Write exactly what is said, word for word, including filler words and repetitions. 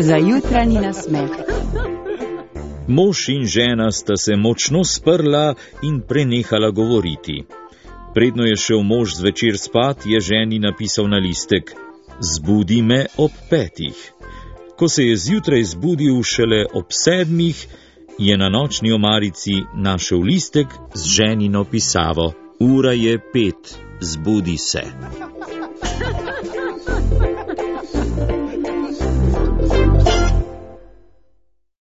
za jutranji nasmeh. Mož in žena sta se močno sprla in prenehala govoriti. Predno je šel mož zvečer spat, je ženi napisal na listek: Zbudi me ob petih. Ko se je zjutraj zbudil šele ob sedmih, je na nočni omarici našel listek z ženino pisavo: Ura je pet, zbudi se.